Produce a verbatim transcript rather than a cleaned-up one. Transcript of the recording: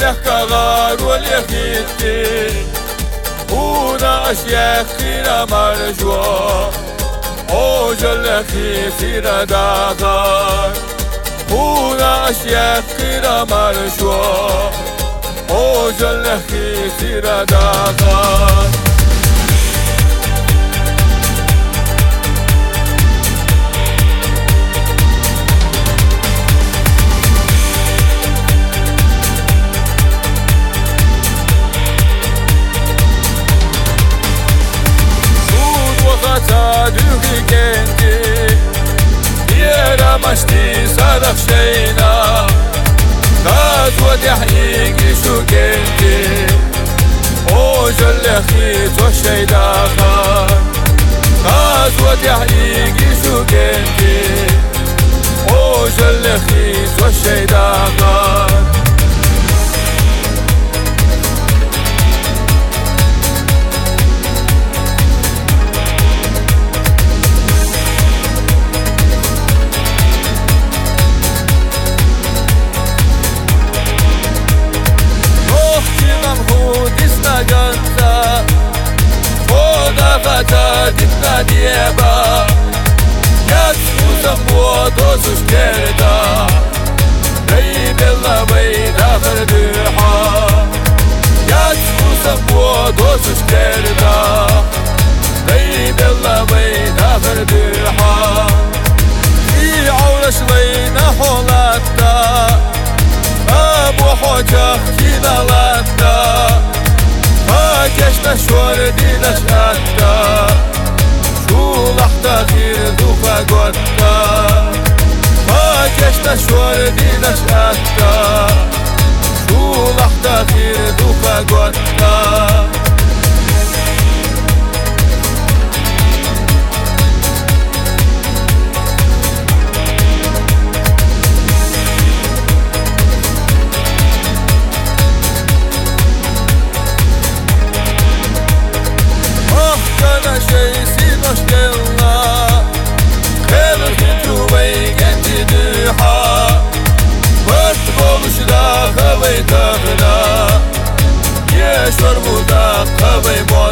لحكا واليخيتي هنا أشياء خيرا مرجوة أوجل خيرا داغار هنا أشياء خيرا مرجوة أوجل خيرا داغار Sadüğü kendi Yaramıştı sarık şeyna Kaz ve dihiki şu kendi O jöllehi çok şeyda kar Kaz ve dihiki şu kendi O jöllehi çok şeyda kar Dikna dieba Yat uzam bodo sushkerda Rey bella beyda farduha Yat uzam bodo sushkerda Rey bella beyda farduha Fi awlash leyna holatta Abu hoca kinalatta Ma geçme şordi nash'atta تغيير ذوفا قدنا ما كشنا شوار دينا شاتا شو لح تغيير ذوفا قدنا Oh kana şey sinoş gella Kavay tağına Yeşor buda kavay